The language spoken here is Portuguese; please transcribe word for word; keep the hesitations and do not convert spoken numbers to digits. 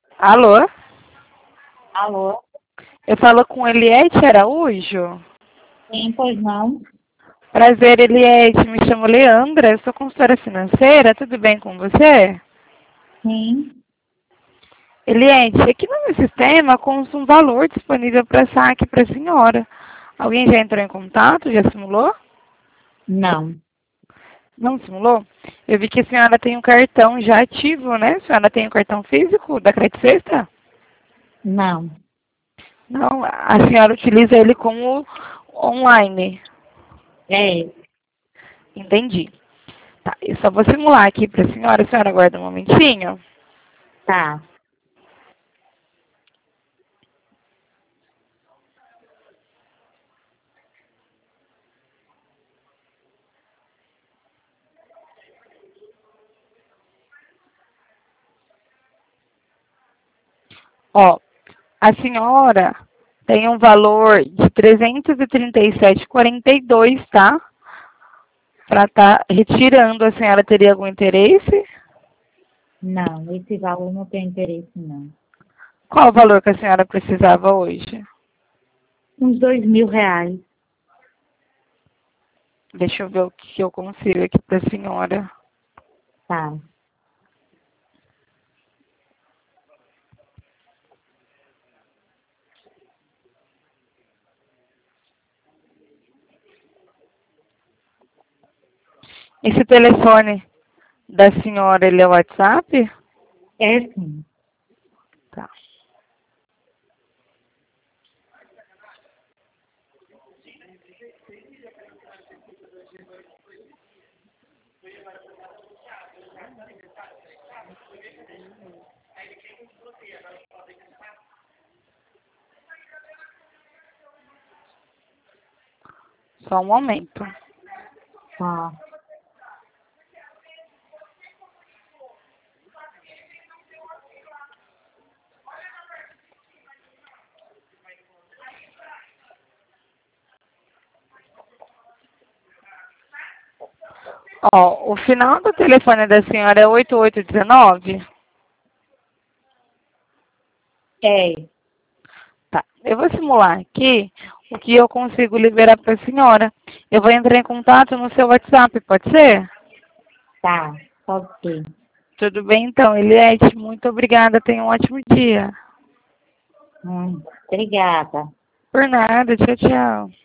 Alô? Alô? Eu falo com Eliette Araújo? Sim, pois não? Prazer, Eliette. Me chamo Leandra, eu sou consultora financeira. Tudo bem com você? Sim. Eliette, aqui no meu sistema consta um valor disponível para saque para a senhora. Alguém já entrou em contato? Já simulou? Não. Não simulou? Eu vi que a senhora tem um cartão já ativo, né? A senhora tem um cartão físico da Credit Sexta? Não. Não, a senhora utiliza ele como online. É. Entendi. Tá, eu só vou simular aqui para a senhora. A senhora aguarda um momentinho. Tá. Ó, a senhora tem um valor de trezentos e trinta e sete e quarenta e dois, tá? Para estar retirando, a senhora teria algum interesse? Não, esse valor não tem interesse, não. Qual o valor que a senhora precisava hoje? Uns dois mil reais. Deixa eu ver o que eu consigo aqui para a senhora. Tá. Esse telefone da senhora, ele é o WhatsApp? É sim. Tá. Só um momento. Tá. Ó, o final do telefone da senhora é oito oito um nove? É. Tá. Eu vou simular aqui o que eu consigo liberar para a senhora. Eu vou entrar em contato no seu WhatsApp, pode ser? Tá. Pode ser. Tudo bem, então. Eliette, muito obrigada. Tenha um ótimo dia. Hum, obrigada. Por nada. Tchau, tchau.